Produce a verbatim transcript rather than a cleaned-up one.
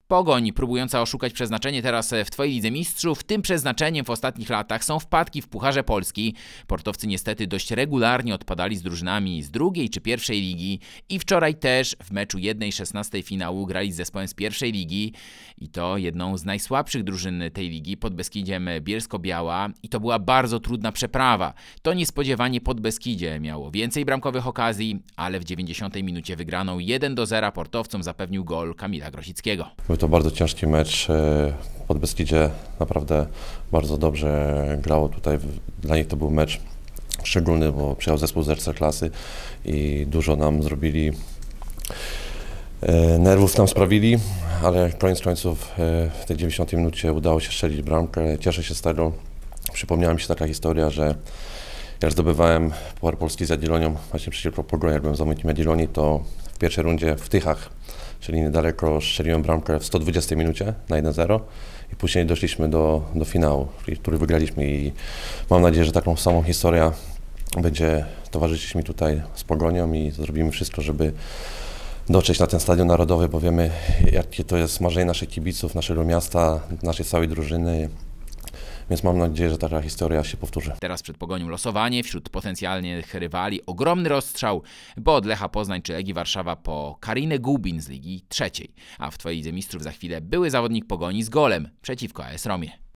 Pogoń, próbująca oszukać przeznaczenie teraz w Twojej Lidze Mistrzów, tym przeznaczeniem w ostatnich latach są wpadki w Pucharze Polski. Portowcy niestety dość regularnie odpadali z drużynami z drugiej czy pierwszej ligi i wczoraj też w meczu jednej szesnastej finału grali z zespołem z pierwszej ligi i to jedną z najsłabszych drużyn tej ligi, Podbeskidziem Bielsko-Biała, i to była bardzo trudna przeprawa. To niespodziewanie Podbeskidzie miało więcej bramkowych okazji, ale w dziewięćdziesiątej minucie wygraną jeden do zera portowcom zapewnił gol Kamila Grosickiego. Był to bardzo ciężki mecz. Podbeskidzie naprawdę bardzo dobrze grało tutaj. Dla nich to był mecz szczególny, bo przyjechał zespół z Ekstraklasy i dużo nam zrobili. Nerwów nam sprawili, ale koniec końców w tej dziewięćdziesiątej minucie udało się strzelić bramkę. Cieszę się z tego. Przypomniała mi się taka historia, że jak zdobywałem Puchar Polski z Jagiellonią, właśnie przeciwko Pogoni, jak byłem zawodnikiem Jagiellonii, to w pierwszej rundzie w Tychach, czyli niedaleko, strzeliłem bramkę w sto dwudziestej minucie na jeden zero i później doszliśmy do, do finału, który wygraliśmy, i mam nadzieję, że taką samą historię będzie towarzyszyć mi tutaj z Pogonią i zrobimy wszystko, żeby dotrzeć na ten stadion narodowy, bo wiemy, jakie to jest marzenie naszych kibiców, naszego miasta, naszej całej drużyny. Więc mam nadzieję, że taka historia się powtórzy. Teraz przed Pogonią losowanie wśród potencjalnych rywali. Ogromny rozstrzał, bo od Lecha Poznań czy Legii Warszawa po Karinę Gubin z Ligi Trzeciej. A w Twojej Lidze Mistrzów za chwilę były zawodnik Pogoni z golem przeciwko A S Romie.